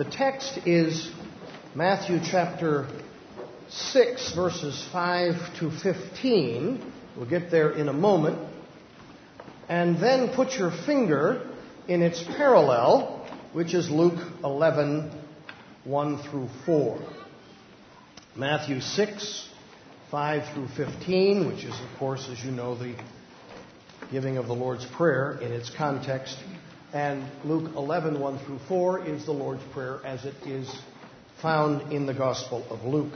The text is Matthew chapter 6, verses 5 to 15. We'll get there in a moment. And then put your finger in its parallel, which is Luke 11, 1 through 4. Matthew 6, 5 through 15, which is, of course, as you know, the giving of the Lord's Prayer in its context. And Luke 11, 1 through 4 is the Lord's Prayer as it is found in the Gospel of Luke.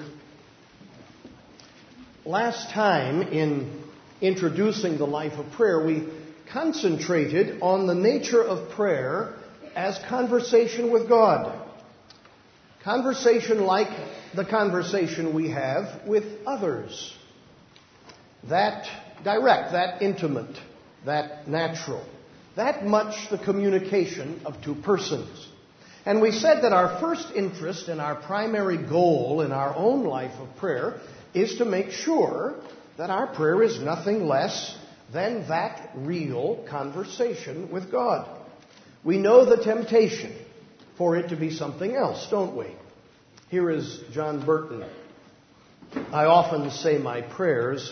Last time, in introducing the life of prayer, we concentrated on the nature of prayer as conversation with God. Conversation like the conversation we have with others. That direct, that intimate, that natural. That much the communication of two persons. And we said that our first interest and our primary goal in our own life of prayer is to make sure that our prayer is nothing less than that real conversation with God. We know the temptation for it to be something else, don't we? Here is John Burton. I often say my prayers,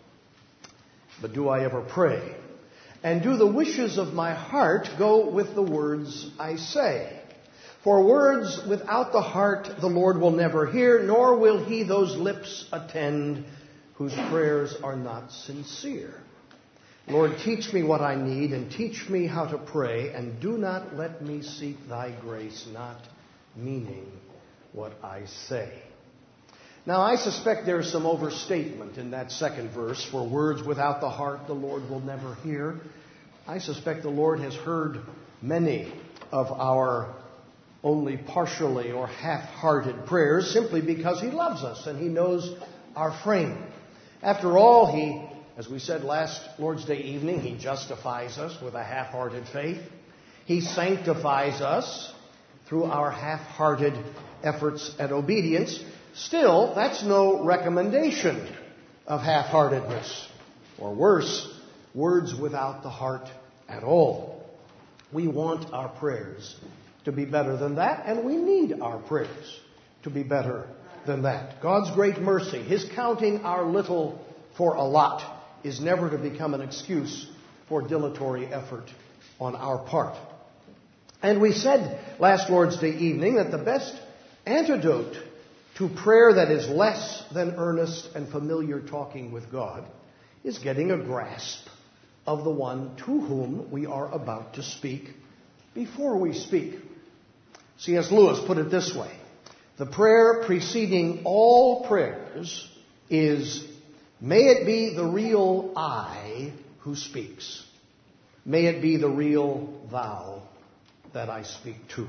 but do I ever pray? And do the wishes of my heart go with the words I say? For words without the heart the Lord will never hear, nor will he those lips attend whose prayers are not sincere. Lord, teach me what I need and teach me how to pray, and do not let me seek thy grace, not meaning what I say. Now, I suspect there's some overstatement in that second verse. For words without the heart the Lord will never hear. I suspect the Lord has heard many of our only partially or half-hearted prayers simply because he loves us and he knows our frame. After all, he, as we said last Lord's Day evening, he justifies us with a half-hearted faith. He sanctifies us through our half-hearted efforts at obedience. Still, that's no recommendation of half-heartedness, or worse, words without the heart at all. We want our prayers to be better than that, and we need our prayers to be better than that. God's great mercy, his counting our little for a lot, is never to become an excuse for dilatory effort on our part. And we said last Lord's Day evening that the best antidote to prayer that is less than earnest and familiar talking with God is getting a grasp of the one to whom we are about to speak before we speak. C.S. Lewis put it this way: the prayer preceding all prayers is, may it be the real I who speaks. May it be the real thou that I speak to.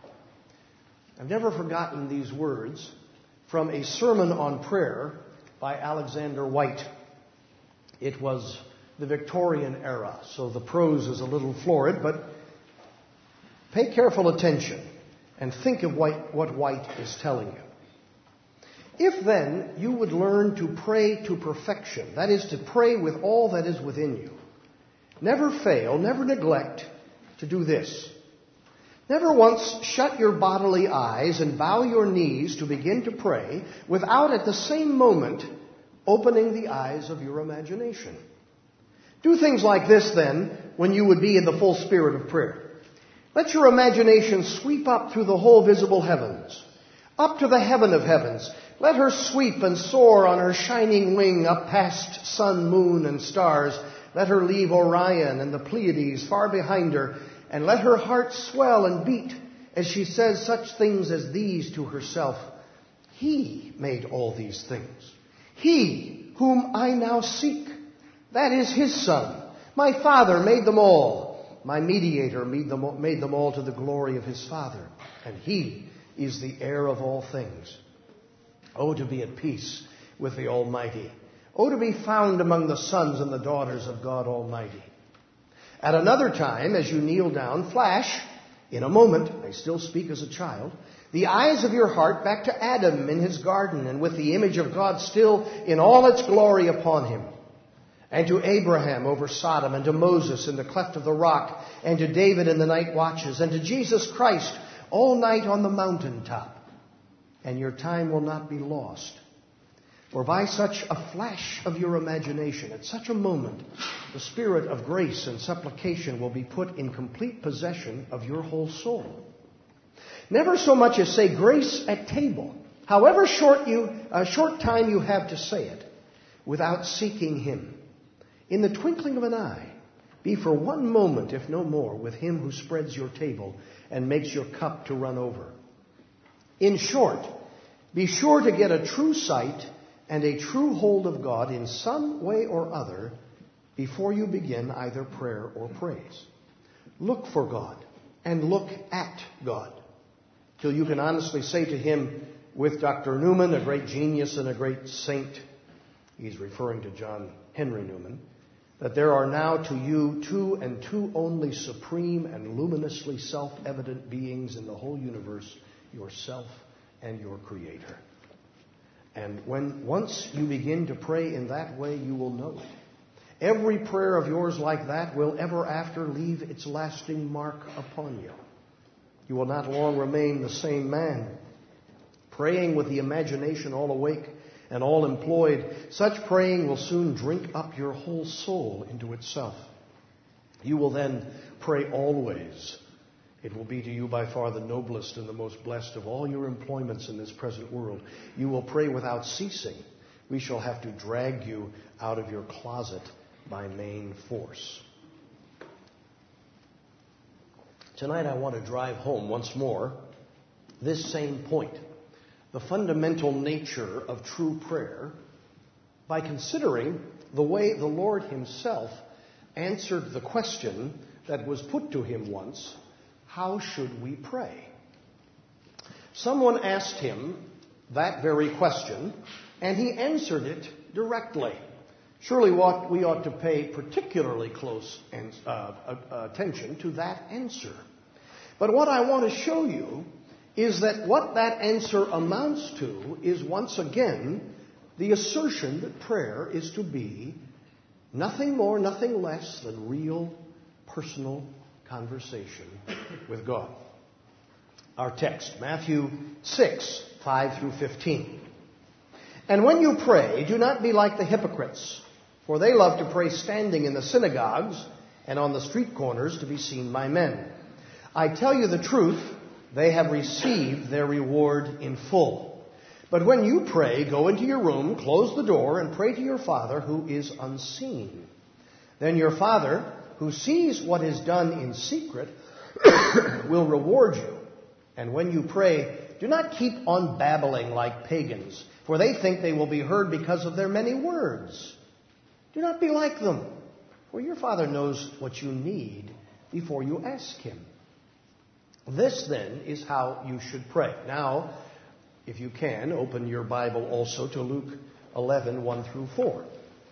I've never forgotten these words from a sermon on prayer by Alexander White. It was the Victorian era, so the prose is a little florid, but pay careful attention and think of what White is telling you. If then you would learn to pray to perfection, that is, to pray with all that is within you, never fail, never neglect to do this. Never once shut your bodily eyes and bow your knees to begin to pray without at the same moment opening the eyes of your imagination. Do things like this then when you would be in the full spirit of prayer. Let your imagination sweep up through the whole visible heavens, up to the heaven of heavens. Let her sweep and soar on her shining wing up past sun, moon, and stars. Let her leave Orion and the Pleiades far behind her, and let her heart swell and beat as she says such things as these to herself. He made all these things. He whom I now seek, that is his Son. My Father made them all. My mediator made them all to the glory of his Father. And he is the heir of all things. Oh, to be at peace with the Almighty. Oh, to be found among the sons and the daughters of God Almighty. At another time, as you kneel down, flash, in a moment, I still speak as a child, the eyes of your heart back to Adam in his garden, and with the image of God still in all its glory upon him. And to Abraham over Sodom, and to Moses in the cleft of the rock, and to David in the night watches, and to Jesus Christ all night on the mountaintop, and your time will not be lost. For by such a flash of your imagination, at such a moment, the Spirit of grace and supplication will be put in complete possession of your whole soul. Never so much as say grace at table, however short time you have to say it, without seeking Him. In the twinkling of an eye, be for one moment, if no more, with Him who spreads your table and makes your cup to run over. In short, be sure to get a true sight and a true hold of God in some way or other before you begin either prayer or praise. Look for God and look at God till you can honestly say to Him with Dr. Newman, a great genius and a great saint, he's referring to John Henry Newman, that there are now to you two and two only supreme and luminously self-evident beings in the whole universe, yourself and your Creator. And once you begin to pray in that way, you will know it. Every prayer of yours like that will ever after leave its lasting mark upon you. You will not long remain the same man. Praying with the imagination all awake and all employed, such praying will soon drink up your whole soul into itself. You will then pray always. It will be to you by far the noblest and the most blessed of all your employments in this present world. You will pray without ceasing. We shall have to drag you out of your closet by main force. Tonight I want to drive home once more this same point, the fundamental nature of true prayer, by considering the way the Lord Himself answered the question that was put to Him once: how should we pray? Someone asked Him that very question, and He answered it directly. Surely we ought to pay particularly close attention to that answer. But what I want to show you is that what that answer amounts to is once again the assertion that prayer is to be nothing more, nothing less than real personal conversation with God. Our text, Matthew 6, 5 through 15. And when you pray, do not be like the hypocrites, for they love to pray standing in the synagogues and on the street corners to be seen by men. I tell you the truth, they have received their reward in full. But when you pray, go into your room, close the door, and pray to your Father who is unseen. Then your Father, who sees what is done in secret, will reward you. And when you pray, do not keep on babbling like pagans, for they think they will be heard because of their many words. Do not be like them, for your Father knows what you need before you ask Him. This, then, is how you should pray. Now, if you can, open your Bible also to Luke 11, 1 through 4.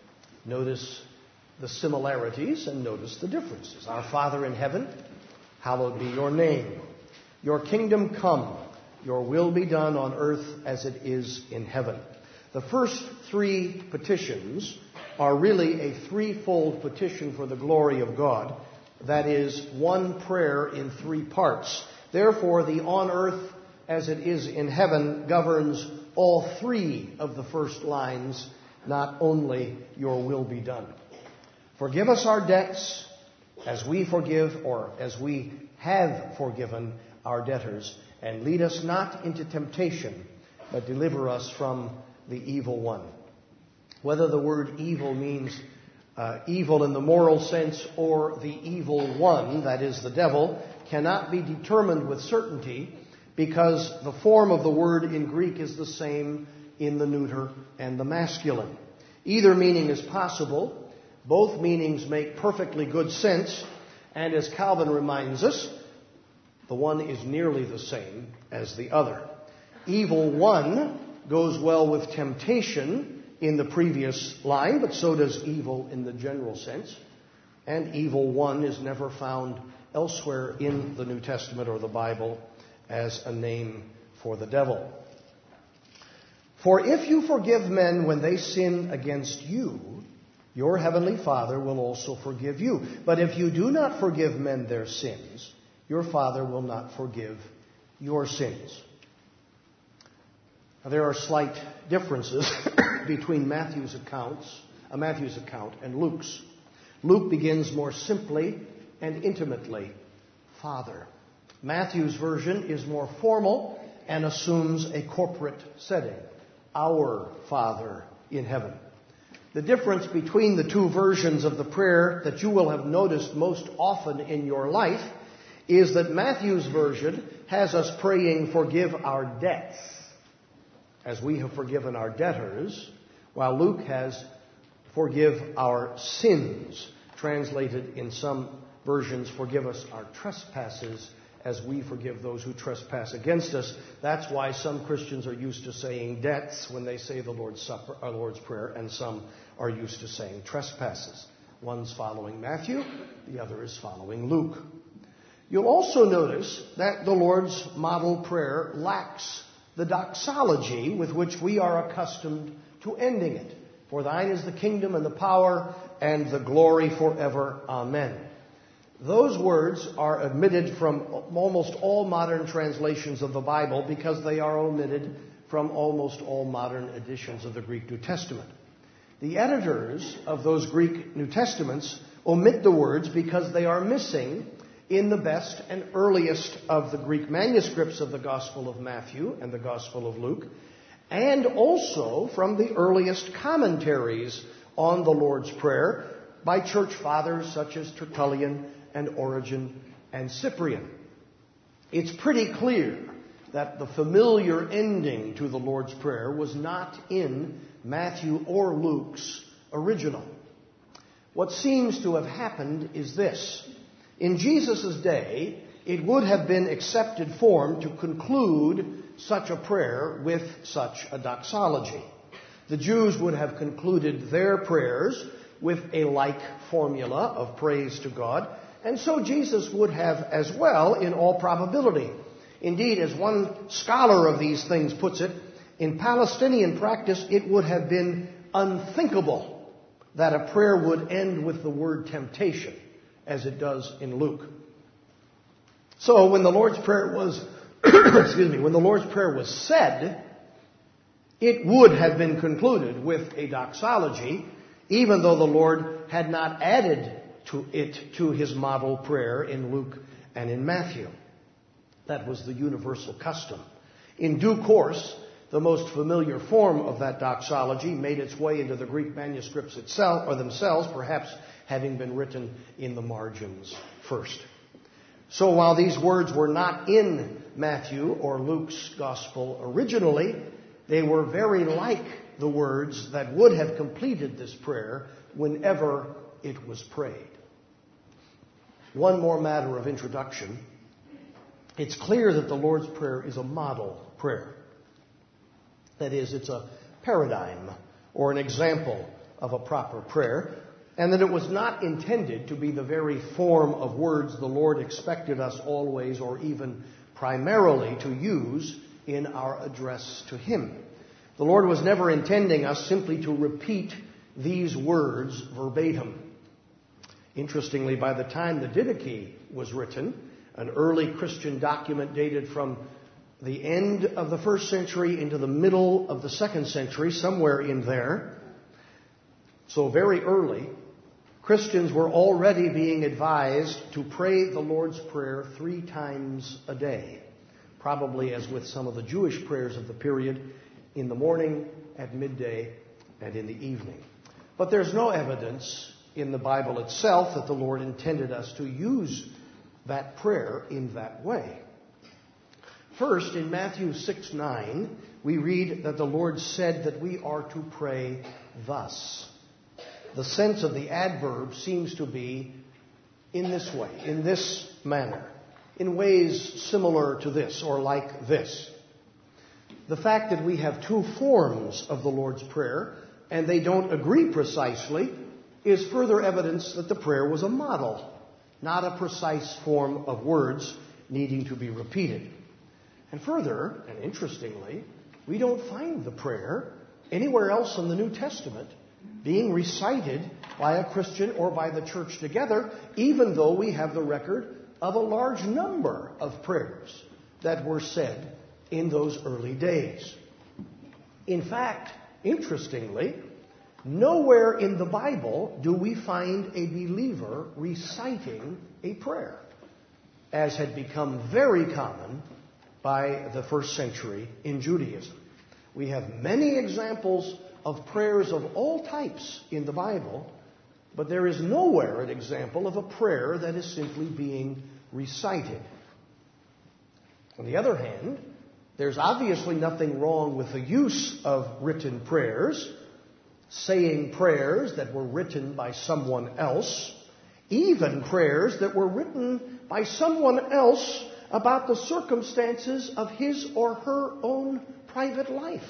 Notice the similarities and notice the differences. Our Father in heaven, hallowed be your name. Your kingdom come, your will be done on earth as it is in heaven. The first three petitions are really a threefold petition for the glory of God. That is one prayer in three parts. Therefore, the on earth as it is in heaven governs all three of the first lines, not only your will be done. Forgive us our debts as we forgive, or as we have forgiven our debtors, and lead us not into temptation, but deliver us from the evil one. Whether the word evil means evil in the moral sense or the evil one, that is the devil, cannot be determined with certainty, because the form of the word in Greek is the same in the neuter and the masculine. Either meaning is possible. Both meanings make perfectly good sense, and as Calvin reminds us, the one is nearly the same as the other. Evil one goes well with temptation in the previous line, but so does evil in the general sense. And evil one is never found elsewhere in the New Testament or the Bible as a name for the devil. For if you forgive men when they sin against you, your heavenly Father will also forgive you. But if you do not forgive men their sins, your Father will not forgive your sins. Now, there are slight differences between Matthew's account and Luke's. Luke begins more simply and intimately, Father. Matthew's version is more formal and assumes a corporate setting, Our Father in heaven. The difference between the two versions of the prayer that you will have noticed most often in your life is that Matthew's version has us praying, forgive our debts, as we have forgiven our debtors, while Luke has forgive our sins, translated in some versions, forgive us our trespasses, as we forgive those who trespass against us. That's why some Christians are used to saying debts when they say the Lord's Supper, or Lord's Prayer, and some are used to saying trespasses. One's following Matthew, the other is following Luke. You'll also notice that the Lord's model prayer lacks the doxology with which we are accustomed to ending it. For thine is the kingdom and the power and the glory forever. Amen. Those words are omitted from almost all modern translations of the Bible because they are omitted from almost all modern editions of the Greek New Testament. The editors of those Greek New Testaments omit the words because they are missing in the best and earliest of the Greek manuscripts of the Gospel of Matthew and the Gospel of Luke, and also from the earliest commentaries on the Lord's Prayer by church fathers such as Tertullian and Origen and Cyprian. It's pretty clear that the familiar ending to the Lord's Prayer was not in Matthew or Luke's original. What seems to have happened is this. In Jesus' day, it would have been accepted form to conclude such a prayer with such a doxology. The Jews would have concluded their prayers with a like formula of praise to God, and so Jesus would have as well in all probability. Indeed, as one scholar of these things puts it, in Palestinian practice it would have been unthinkable that a prayer would end with the word temptation, as it does in Luke. So when the Lord's Prayer was when the Lord's Prayer was said, it would have been concluded with a doxology, even though the Lord had not added to his model prayer in Luke and in Matthew. That was the universal custom. In due course, the most familiar form of that doxology made its way into the Greek manuscripts themselves, perhaps having been written in the margins first. So while these words were not in Matthew or Luke's gospel originally, they were very like the words that would have completed this prayer whenever it was prayed. One more matter of introduction. It's clear that the Lord's Prayer is a model prayer. That is, it's a paradigm or an example of a proper prayer, and that it was not intended to be the very form of words the Lord expected us always or even primarily to use in our address to Him. The Lord was never intending us simply to repeat these words verbatim. Interestingly, by the time the Didache was written, an early Christian document dated from the end of the first century into the middle of the second century, somewhere in there, so very early, Christians were already being advised to pray the Lord's Prayer 3 times a day, probably as with some of the Jewish prayers of the period, in the morning, at midday, and in the evening. But there's no evidence in the Bible itself that the Lord intended us to use that prayer in that way. First, in Matthew 6:9, we read that the Lord said that we are to pray thus. The sense of the adverb seems to be in this way, in this manner, in ways similar to this or like this. The fact that we have 2 forms of the Lord's Prayer and they don't agree precisely is further evidence that the prayer was a model, not a precise form of words needing to be repeated. And further, and interestingly, we don't find the prayer anywhere else in the New Testament being recited by a Christian or by the church together, even though we have the record of a large number of prayers that were said in those early days. In fact, interestingly, nowhere in the Bible do we find a believer reciting a prayer, as had become very common by the first century in Judaism. We have many examples of prayers of all types in the Bible, but there is nowhere an example of a prayer that is simply being recited. On the other hand, there's obviously nothing wrong with the use of written prayers, saying prayers that were written by someone else, even prayers that were written by someone else about the circumstances of his or her own private life.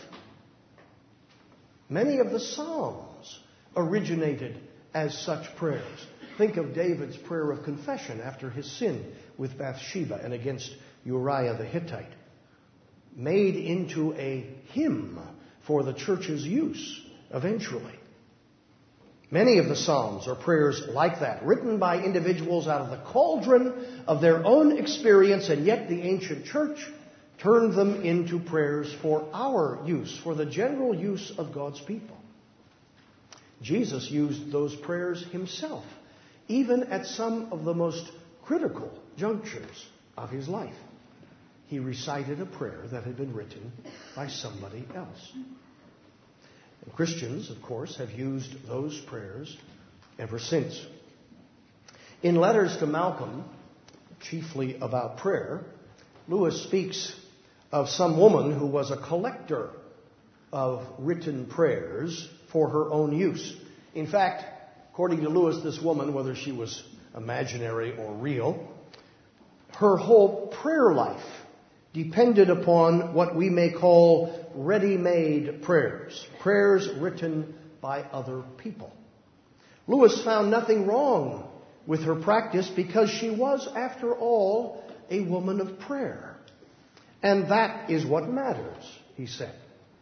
Many of the Psalms originated as such prayers. Think of David's prayer of confession after his sin with Bathsheba and against Uriah the Hittite, made into a hymn for the church's use eventually. Many of the Psalms are prayers like that, written by individuals out of the cauldron of their own experience, and yet the ancient church turned them into prayers for our use, for the general use of God's people. Jesus used those prayers himself, even at some of the most critical junctures of his life. He recited a prayer that had been written by somebody else. And Christians, of course, have used those prayers ever since. In letters to Malcolm, chiefly about prayer, Lewis speaks of some woman who was a collector of written prayers for her own use. In fact, according to Lewis, this woman, whether she was imaginary or real, her whole prayer life depended upon what we may call ready-made prayers, prayers written by other people. Lewis found nothing wrong with her practice because she was, after all, a woman of prayer. And that is what matters, he said.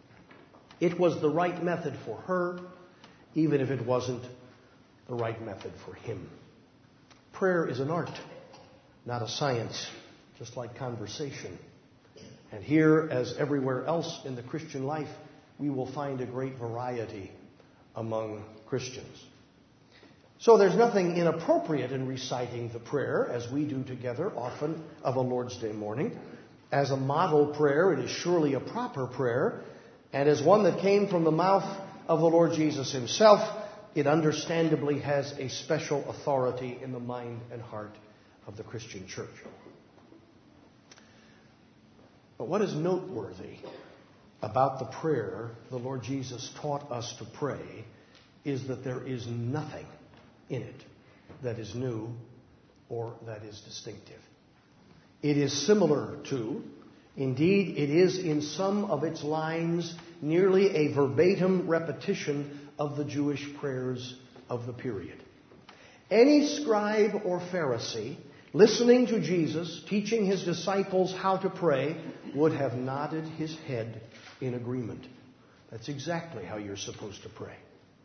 It was the right method for her, even if it wasn't the right method for him. Prayer is an art, not a science, just like conversation. And here, as everywhere else in the Christian life, we will find a great variety among Christians. So there's nothing inappropriate in reciting the prayer, as we do together often of a Lord's Day morning. As a model prayer, it is surely a proper prayer, and as one that came from the mouth of the Lord Jesus himself, it understandably has a special authority in the mind and heart of the Christian church. But what is noteworthy about the prayer the Lord Jesus taught us to pray is that there is nothing in it that is new or that is distinctive. It is similar to, indeed, it is in some of its lines nearly a verbatim repetition of the Jewish prayers of the period. Any scribe or Pharisee listening to Jesus teaching his disciples how to pray would have nodded his head in agreement. That's exactly how you're supposed to pray.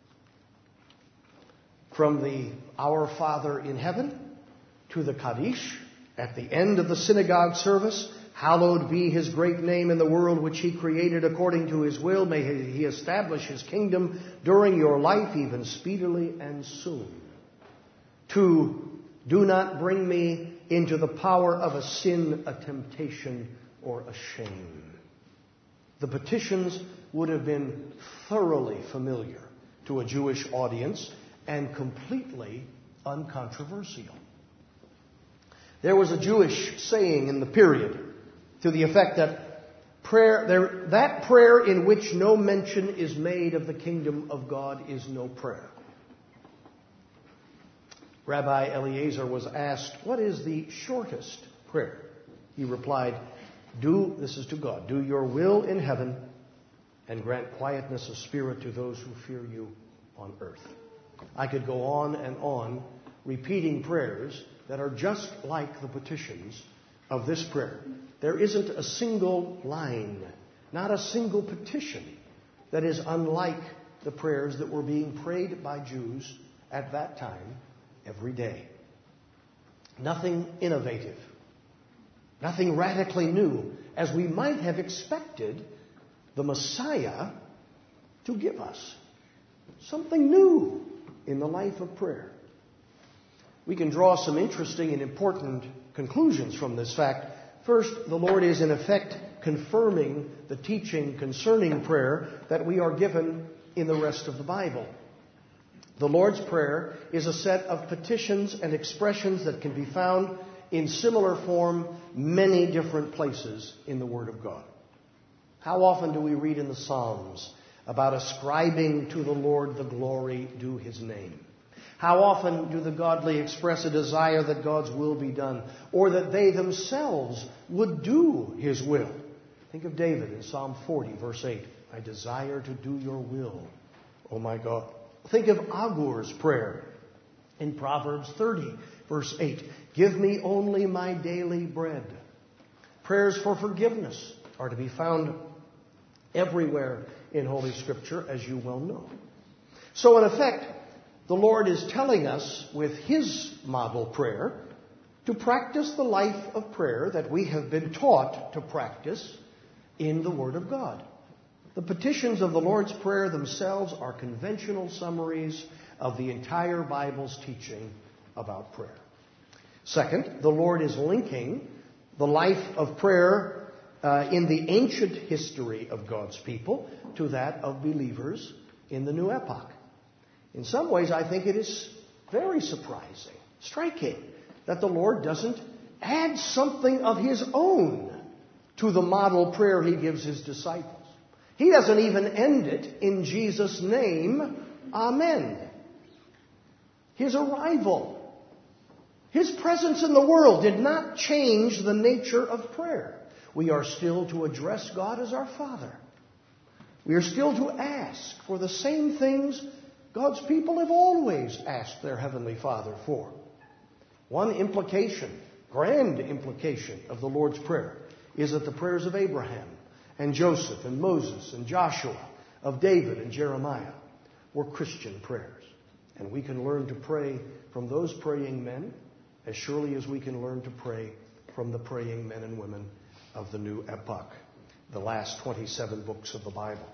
From the Our Father in Heaven to the Kaddish at the end of the synagogue service, hallowed be his great name in the world which he created according to his will. May he establish his kingdom during your life, even speedily and soon. To do not bring me into the power of a sin, a temptation, or a shame. The petitions would have been thoroughly familiar to a Jewish audience and completely uncontroversial. There was a Jewish saying in the period to the effect that prayer in which no mention is made of the kingdom of God is no prayer. Rabbi Eliezer was asked, what is the shortest prayer? He replied, this is to God, do your will in heaven and grant quietness of spirit to those who fear you on earth. I could go on and on repeating prayers that are just like the petitions of this prayer. There isn't a single line, not a single petition that is unlike the prayers that were being prayed by Jews at that time every day. Nothing innovative, Nothing radically new, as we might have expected the Messiah to give us. Something new in the life of prayer. We can draw some interesting and important conclusions from this fact. First, the Lord is in effect confirming the teaching concerning prayer that we are given in the rest of the Bible. The Lord's Prayer is a set of petitions and expressions that can be found in similar form many different places in the Word of God. How often do we read in the Psalms about ascribing to the Lord the glory due His name? How often do the godly express a desire that God's will be done, or that they themselves would do His will? Think of David in Psalm 40, verse 8. I desire to do your will, O my God. Think of Agur's prayer in Proverbs 30, verse 8. Give me only my daily bread. Prayers for forgiveness are to be found everywhere in Holy Scripture, as you well know. So in effect, the Lord is telling us with His model prayer to practice the life of prayer that we have been taught to practice in the Word of God. The petitions of the Lord's Prayer themselves are conventional summaries of the entire Bible's teaching about prayer. Second, the Lord is linking the life of prayer in the ancient history of God's people to that of believers in the new epoch. In some ways, I think it is very surprising, striking, that the Lord doesn't add something of His own to the model prayer He gives His disciples. He doesn't even end it in Jesus' name, Amen. His arrival, His presence in the world did not change the nature of prayer. We are still to address God as our Father. We are still to ask for the same things God's people have always asked their Heavenly Father for. One implication, grand implication of the Lord's Prayer is that the prayers of Abraham and Joseph and Moses and Joshua, of David and Jeremiah, were Christian prayers. And we can learn to pray from those praying men as surely as we can learn to pray from the praying men and women of the new epoch, the last 27 books of the Bible.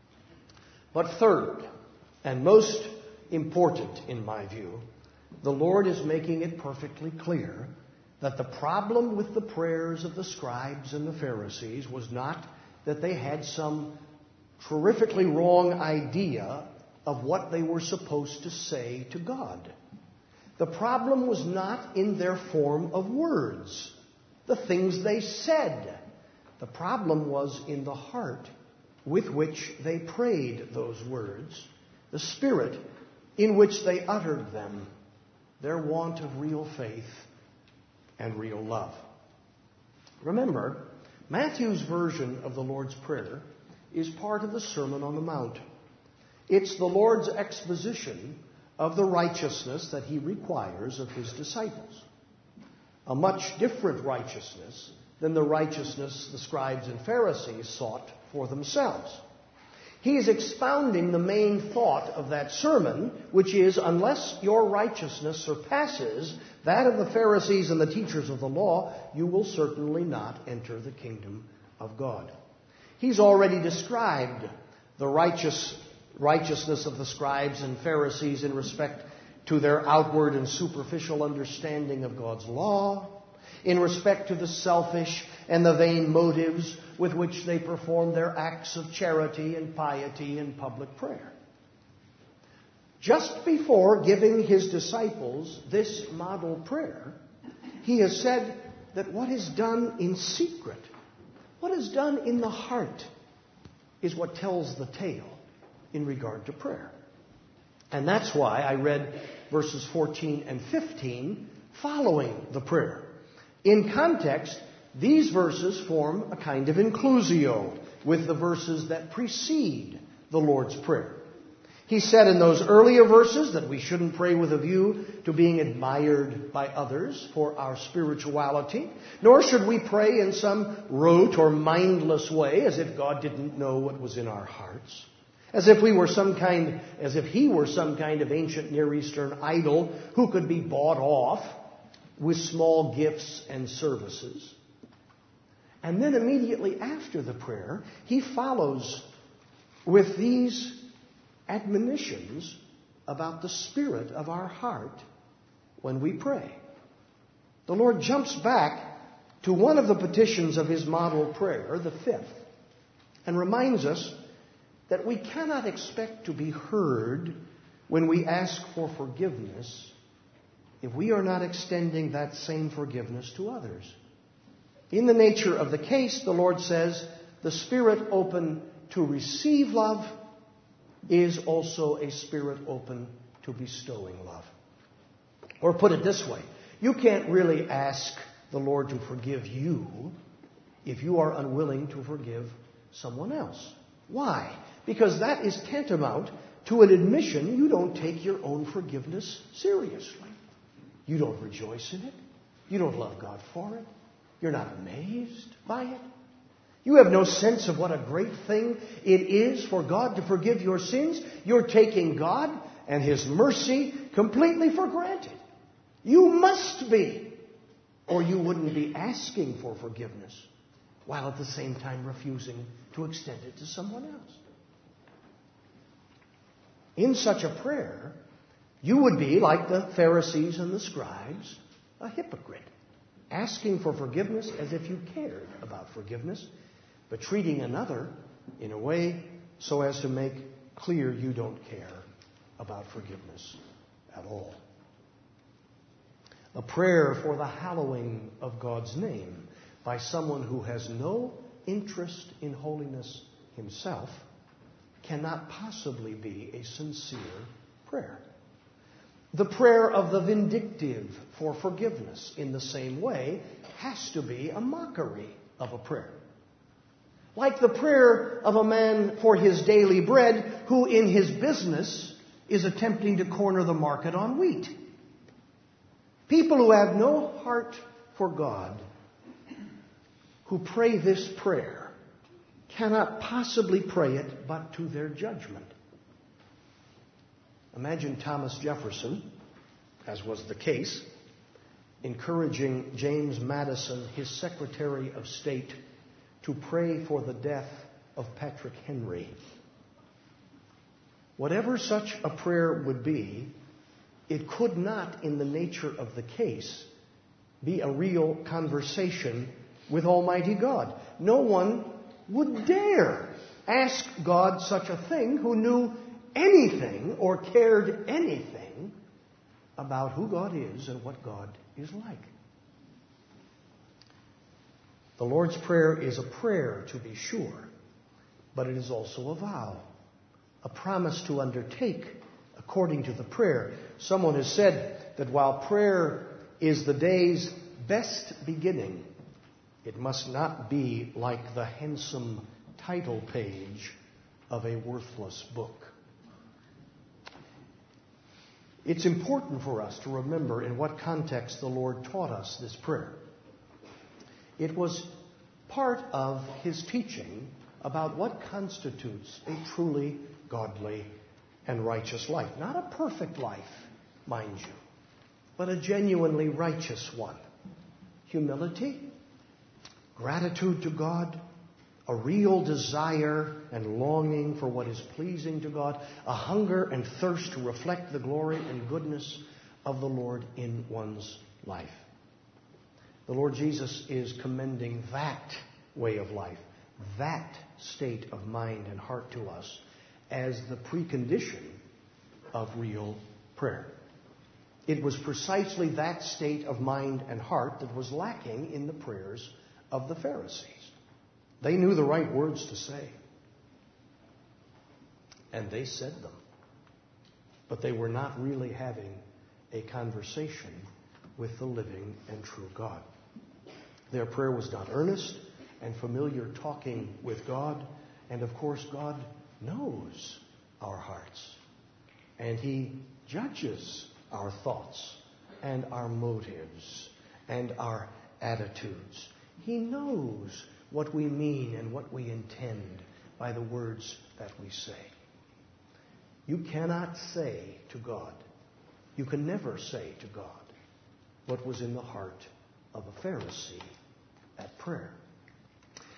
But third, and most important in my view, the Lord is making it perfectly clear that the problem with the prayers of the scribes and the Pharisees was not that they had some terrifically wrong idea of what they were supposed to say to God. The problem was not in their form of words, the things they said. The problem was in the heart with which they prayed those words, the spirit in which they uttered them, their want of real faith and real love. Remember, Matthew's version of the Lord's Prayer is part of the Sermon on the Mount. It's the Lord's exposition of the righteousness that He requires of His disciples. A much different righteousness than the righteousness the scribes and Pharisees sought for themselves. He's expounding the main thought of that sermon, which is, unless your righteousness surpasses that of the Pharisees and the teachers of the law, you will certainly not enter the kingdom of God. He's already described the righteousness of the scribes and Pharisees in respect to their outward and superficial understanding of God's law, in respect to the selfish and the vain motives with which they perform their acts of charity and piety and public prayer. Just before giving His disciples this model prayer, He has said that what is done in secret, what is done in the heart, is what tells the tale in regard to prayer. And that's why I read verses 14 and 15 following the prayer. In context, these verses form a kind of inclusio with the verses that precede the Lord's Prayer. He said in those earlier verses that we shouldn't pray with a view to being admired by others for our spirituality, nor should we pray in some rote or mindless way as if God didn't know what was in our hearts, as if He were some kind of ancient Near Eastern idol who could be bought off with small gifts and services. And then immediately after the prayer, he follows with these admonitions about the spirit of our heart when we pray. The Lord jumps back to one of the petitions of his model prayer, the fifth, and reminds us that we cannot expect to be heard when we ask for forgiveness if we are not extending that same forgiveness to others. In the nature of the case, the Lord says, the spirit open to receive love is also a spirit open to bestowing love. Or put it this way, you can't really ask the Lord to forgive you if you are unwilling to forgive someone else. Why? Because that is tantamount to an admission you don't take your own forgiveness seriously. You don't rejoice in it. You don't love God for it. You're not amazed by it. You have no sense of what a great thing it is for God to forgive your sins. You're taking God and His mercy completely for granted. You must be, or you wouldn't be asking for forgiveness while at the same time refusing to extend it to someone else. In such a prayer, you would be like the Pharisees and the scribes, a hypocrite, asking for forgiveness as if you cared about forgiveness, but treating another in a way so as to make clear you don't care about forgiveness at all. A prayer for the hallowing of God's name by someone who has no interest in holiness himself cannot possibly be a sincere prayer. The prayer of the vindictive for forgiveness in the same way has to be a mockery of a prayer. Like the prayer of a man for his daily bread who in his business is attempting to corner the market on wheat. People who have no heart for God, who pray this prayer, cannot possibly pray it but to their judgment. Imagine Thomas Jefferson, as was the case, encouraging James Madison, his Secretary of State, to pray for the death of Patrick Henry. Whatever such a prayer would be, it could not, in the nature of the case, be a real conversation with Almighty God. No one would dare ask God such a thing who knew anything or cared anything about who God is and what God is like. The Lord's Prayer is a prayer, to be sure, but it is also a vow, a promise to undertake according to the prayer. Someone has said that while prayer is the day's best beginning, it must not be like the handsome title page of a worthless book. It's important for us to remember in what context the Lord taught us this prayer. It was part of His teaching about what constitutes a truly godly and righteous life. Not a perfect life, mind you, but a genuinely righteous one. Humility, gratitude to God, a real desire and longing for what is pleasing to God, a hunger and thirst to reflect the glory and goodness of the Lord in one's life. The Lord Jesus is commending that way of life, that state of mind and heart to us as the precondition of real prayer. It was precisely that state of mind and heart that was lacking in the prayers of the Pharisees. They knew the right words to say, and they said them, but they were not really having a conversation with the living and true God. Their prayer was not earnest and familiar talking with God, and of course God knows our hearts, and He judges our thoughts and our motives and our attitudes. He knows what we mean and what we intend by the words that we say. You cannot say to God, you can never say to God what was in the heart of a Pharisee at prayer.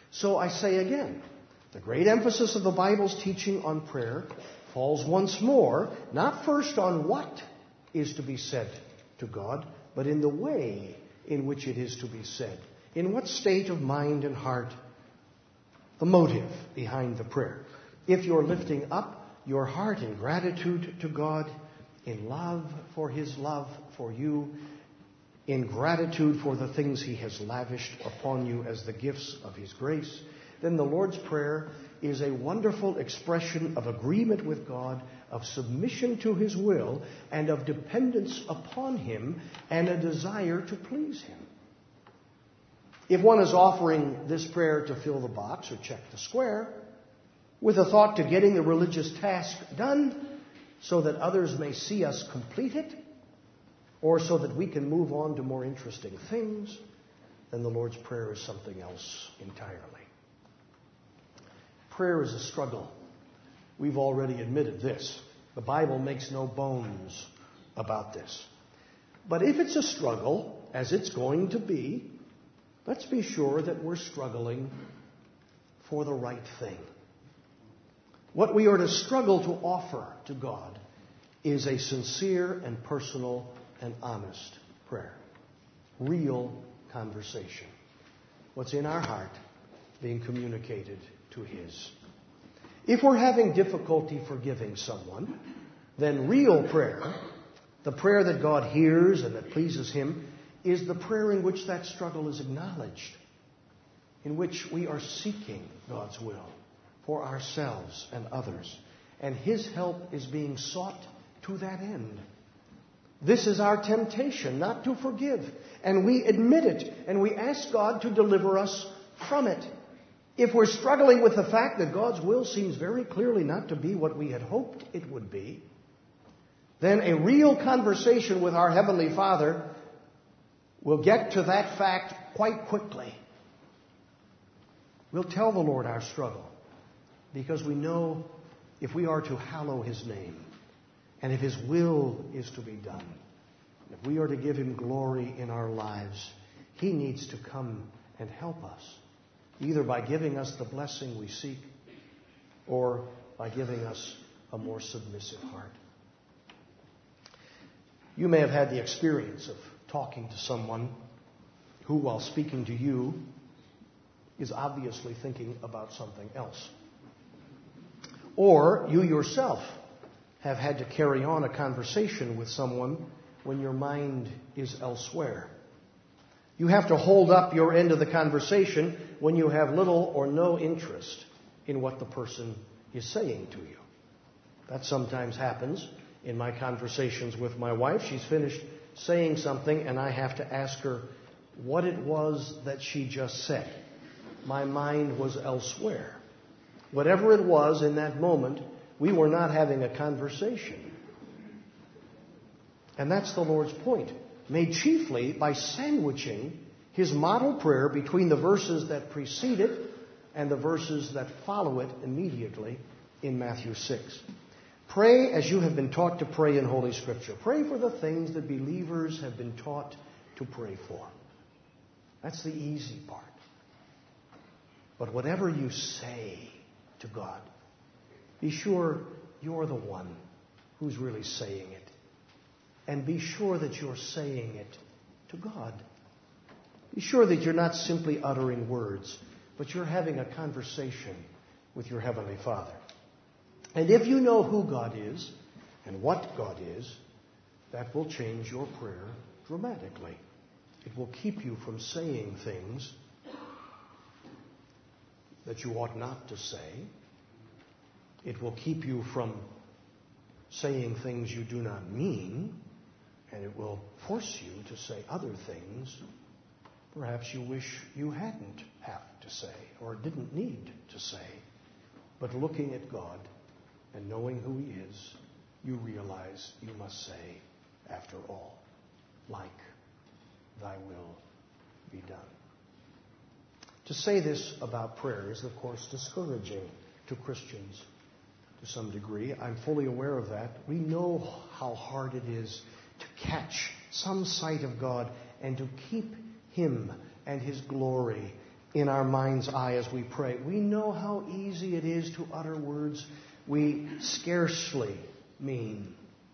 So I say again, the great emphasis of the Bible's teaching on prayer falls once more, not first on what is to be said to God, but in the way in which it is to be said. In what state of mind and heart, the motive behind the prayer. If you're lifting up your heart in gratitude to God, in love for His love for you, in gratitude for the things He has lavished upon you as the gifts of His grace, then the Lord's Prayer is a wonderful expression of agreement with God, of submission to His will, and of dependence upon Him, and a desire to please Him. If one is offering this prayer to fill the box or check the square, with a thought to getting the religious task done so that others may see us complete it, or so that we can move on to more interesting things, then the Lord's Prayer is something else entirely. Prayer is a struggle. We've already admitted this. The Bible makes no bones about this. But if it's a struggle, as it's going to be, let's be sure that we're struggling for the right thing. What we are to struggle to offer to God is a sincere and personal and honest prayer. Real conversation. What's in our heart being communicated to His. If we're having difficulty forgiving someone, then real prayer, the prayer that God hears and that pleases Him, is the prayer in which that struggle is acknowledged, in which we are seeking God's will for ourselves and others, and His help is being sought to that end. This is our temptation, not to forgive, and we admit it, and we ask God to deliver us from it. If we're struggling with the fact that God's will seems very clearly not to be what we had hoped it would be, then a real conversation with our Heavenly Father will get to that fact quite quickly. We'll tell the Lord our struggle, because we know if we are to hallow His name, and if His will is to be done, if we are to give Him glory in our lives, He needs to come and help us, either by giving us the blessing we seek or by giving us a more submissive heart. You may have had the experience of talking to someone who, while speaking to you, is obviously thinking about something else. Or you yourself have had to carry on a conversation with someone when your mind is elsewhere. You have to hold up your end of the conversation when you have little or no interest in what the person is saying to you. That sometimes happens in my conversations with my wife. She's finished saying something and I have to ask her what it was that she just said. My mind was elsewhere. Whatever it was in that moment, we were not having a conversation. And that's the Lord's point, made chiefly by sandwiching His model prayer between the verses that precede it and the verses that follow it immediately in Matthew 6. Pray as you have been taught to pray in Holy Scripture. Pray for the things that believers have been taught to pray for. That's the easy part. But whatever you say to God, be sure you're the one who's really saying it. And be sure that you're saying it to God. Be sure that you're not simply uttering words, but you're having a conversation with your Heavenly Father. And if you know who God is and what God is, that will change your prayer dramatically. It will keep you from saying things that you ought not to say. It will keep you from saying things you do not mean, and it will force you to say other things perhaps you wish you hadn't have to say or didn't need to say. But looking at God and knowing who He is, you realize you must say, after all, like Thy will be done. To say this about prayer is, of course, discouraging to Christians to some degree. I'm fully aware of that. We know how hard it is to catch some sight of God and to keep Him and His glory in our mind's eye as we pray. We know how easy it is to utter words we scarcely mean.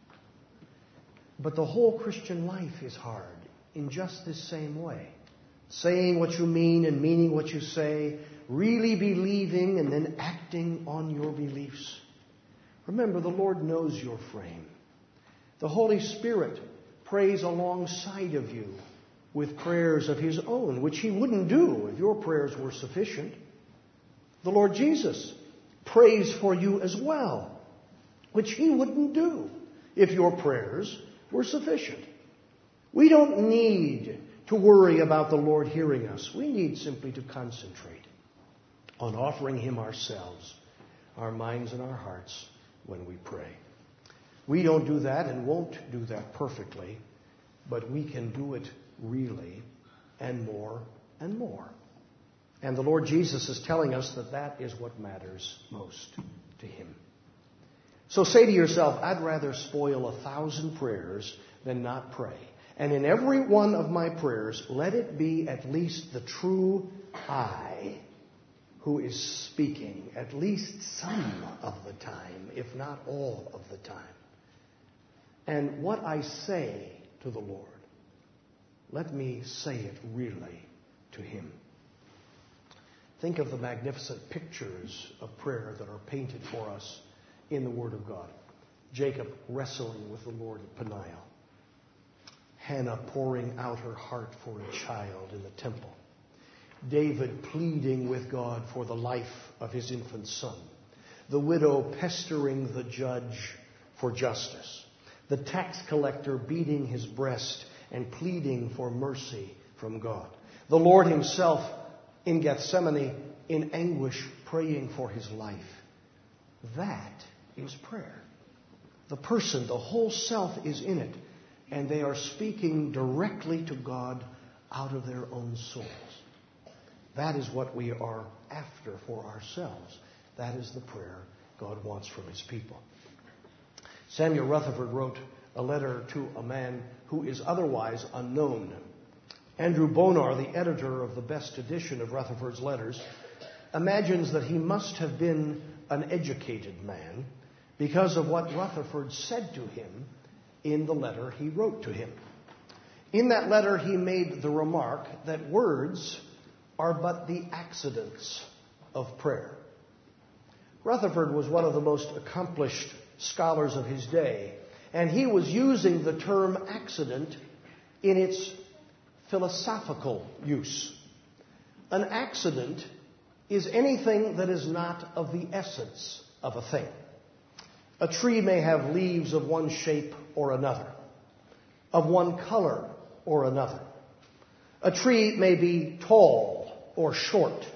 But the whole Christian life is hard in just this same way. Saying what you mean and meaning what you say, really believing and then acting on your beliefs. Remember, the Lord knows your frame. The Holy Spirit prays alongside of you with prayers of His own, which He wouldn't do if your prayers were sufficient. The Lord Jesus prays for you as well, which He wouldn't do if your prayers were sufficient. We don't need to worry about the Lord hearing us. We need simply to concentrate on offering Him ourselves, our minds and our hearts when we pray. We don't do that and won't do that perfectly, but we can do it really and more and more. And the Lord Jesus is telling us that that is what matters most to Him. So say to yourself, I'd rather spoil 1,000 prayers than not pray. And in every one of my prayers, let it be at least the true I who is speaking, at least some of the time, if not all of the time. And what I say to the Lord, let me say it really to Him. Think of the magnificent pictures of prayer that are painted for us in the Word of God. Jacob wrestling with the Lord at Peniel. Hannah pouring out her heart for a child in the temple. David pleading with God for the life of his infant son. The widow pestering the judge for justice. The tax collector beating his breast and pleading for mercy from God. The Lord Himself in Gethsemane in anguish praying for His life. That is prayer. The person, the whole self is in it, and they are speaking directly to God out of their own souls. That is what we are after for ourselves. That is the prayer God wants from His people. Samuel Rutherford wrote a letter to a man who is otherwise unknown. Andrew Bonar, the editor of the best edition of Rutherford's letters, imagines that he must have been an educated man because of what Rutherford said to him in the letter he wrote to him. In that letter, he made the remark that words are but the accidents of prayer. Rutherford was one of the most accomplished scholars of his day, and he was using the term accident in its philosophical use. An accident is anything that is not of the essence of a thing. A tree may have leaves of one shape or another, of one color or another. A tree may be tall or short.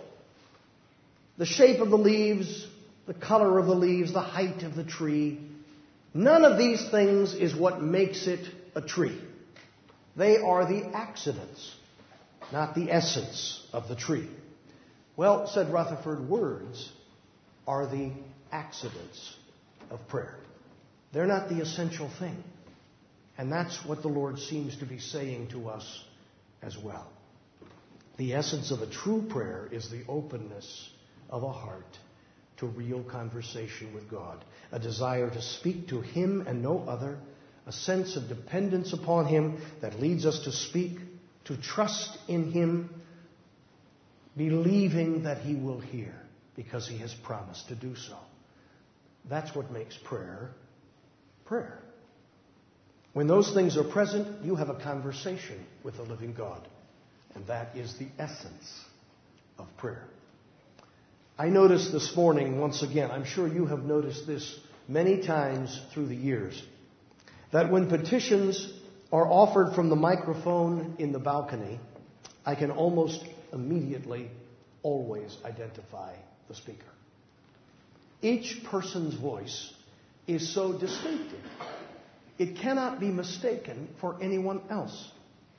The shape of the leaves, the color of the leaves, the height of the tree, none of these things is what makes it a tree. They are the accidents, not the essence of the tree. Well, said Rutherford, words are the accidents of prayer. They're not the essential thing. And that's what the Lord seems to be saying to us as well. The essence of a true prayer is the openness of a heart to real conversation with God, a desire to speak to Him and no other, a sense of dependence upon Him that leads us to speak, to trust in Him, believing that He will hear because He has promised to do so. That's what makes prayer prayer. When those things are present, you have a conversation with the living God. And that is the essence of prayer. I noticed this morning, once again, I'm sure you have noticed this many times through the years, that when petitions are offered from the microphone in the balcony, I can almost immediately always identify the speaker. Each person's voice is so distinctive. It cannot be mistaken for anyone else.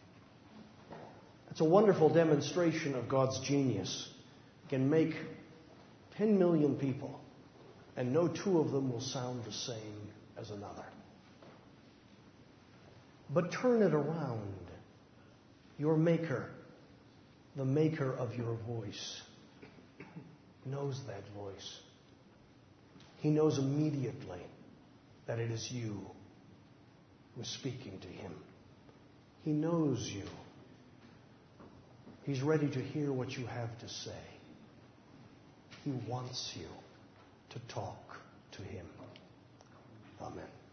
It's a wonderful demonstration of God's genius. He can make 10 million people, and no two of them will sound the same as another. But turn it around. Your Maker, the maker of your voice, knows that voice. He knows immediately that it is you who's speaking to him. He knows you. He's ready to hear what you have to say. He wants you to talk to him. Amen.